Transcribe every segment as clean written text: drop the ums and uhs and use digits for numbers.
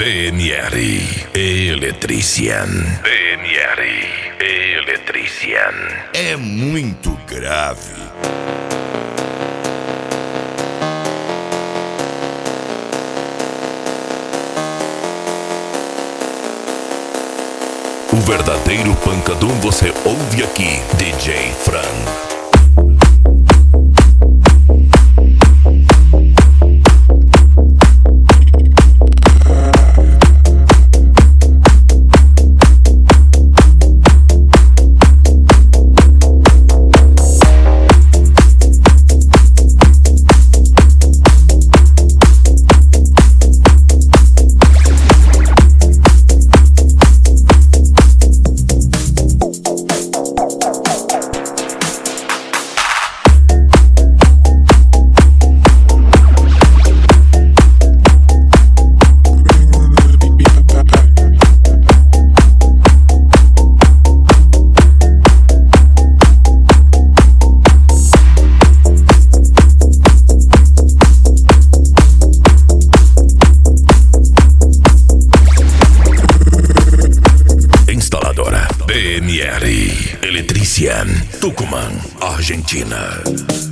PNR Electrician. PNR Electrician. É muito grave. O verdadeiro pancadão você ouve aqui, DJ Fran. PNR Electrician, Tucumán, Argentina.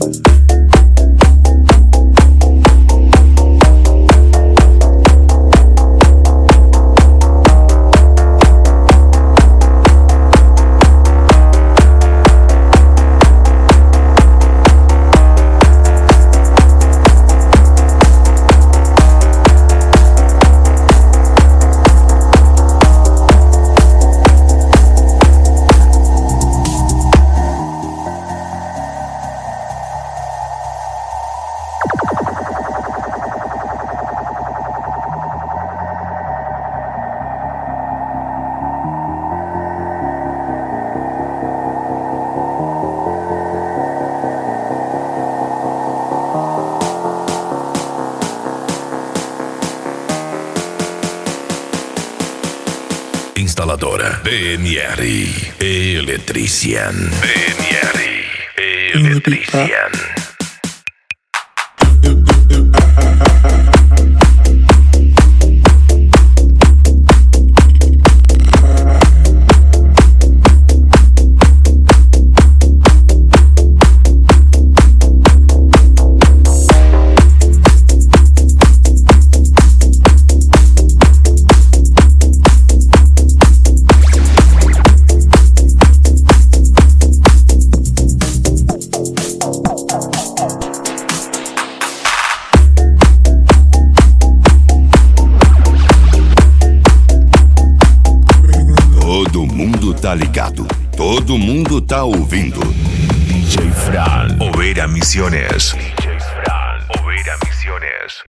Instaladora PNR Electrician. PNR Electrician. Todo mundo tá ligado, todo mundo tá ouvindo. DJ Fran, Oveira Misiones. DJ Fran, Oveira Misiones.